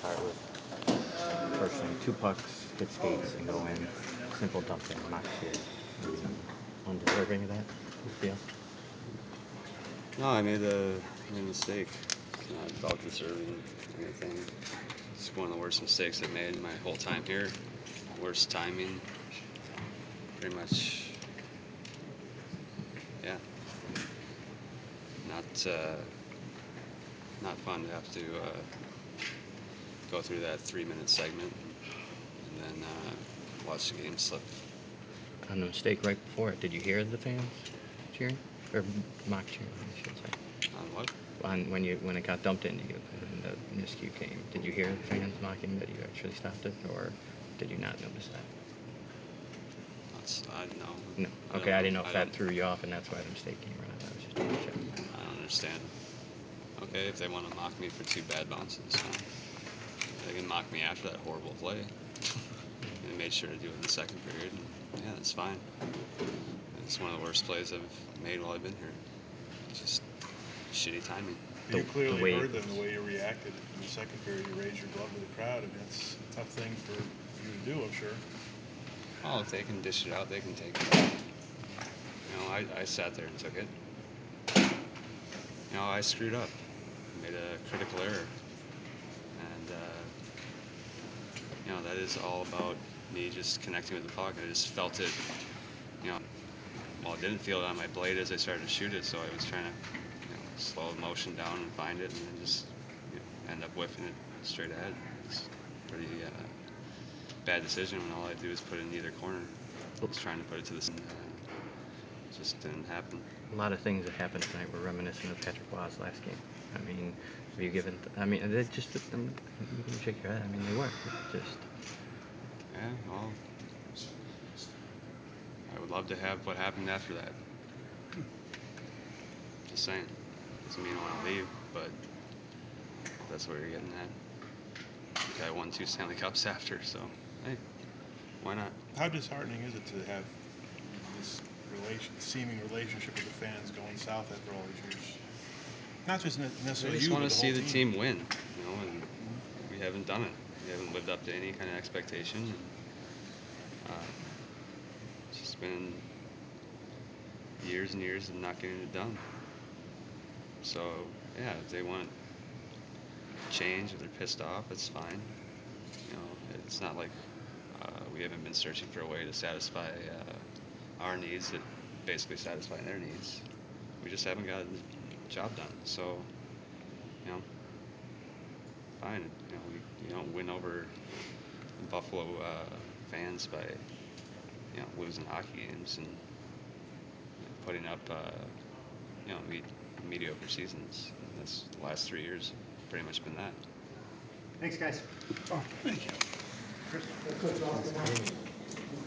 start with first thing, two pucks, hit skates, and go in. Simple dump in, mock cheer. Undeserving of that, you feel? No, made a mistake. It's not about deserving anything. It's one of the worst mistakes I've made in my whole time here. Worst timing. Pretty much, yeah. Not not fun to have to go through that 3 minute segment and then watch the game slip. On the mistake right before it, did you hear the fans cheering? Or mock cheering, I should say. On what? When it got dumped into you and the miscue came, did you hear the fans mocking that you actually stopped it, or did you not notice that? I don't know. No. Okay, I didn't know if that threw you off and that's why the mistake came or not. I was just double checking. I don't understand. Okay, if they want to mock me for two bad bounces, they can mock me after that horrible play. They made sure to do it in the second period, and yeah, that's fine. It's one of the worst plays I've made while I've been here. It's just shitty timing. You clearly heard them the way you reacted in the second period. You raised your glove to the crowd. I mean, it's a tough thing for you to do, I'm sure. Oh, if they can dish it out, they can take it. I sat there and took it. I screwed up. I made a critical error. And, that is all about me just connecting with the puck. I just felt it, well, I didn't feel it on my blade as I started to shoot it, so I was trying to, slow the motion down and find it, and then just end up whiffing it straight ahead. It's a pretty bad decision when all I do is put it in either corner. I was trying to put it to the side, and it just didn't happen. A lot of things that happened tonight were reminiscent of Patrick Waugh's last game. I mean, have you given? They just. You can shake your head. I mean, they weren't. Just. Yeah, well, I would love to have what happened after that. Just saying. Doesn't mean I want to leave, but that's what you're getting at. I won 2 Stanley Cups after, so hey, why not? How disheartening is it to have this seeming relationship with the fans going south after all these years? Not just necessarily I just you, want but to the see whole the team win, and we haven't done it. We haven't lived up to any kind of expectation. And, it's just been years and years of not getting it done. So, yeah, if they want change, if they're pissed off, that's fine. It's not like we haven't been searching for a way to satisfy our needs that basically satisfy their needs. We just haven't got the job done. So, fine. We don't win over the Buffalo fans by losing hockey games and putting up mediocre seasons. And that's the last 3 years pretty much been that. Thanks, guys. Oh, thank you. Coach Ross, good morning.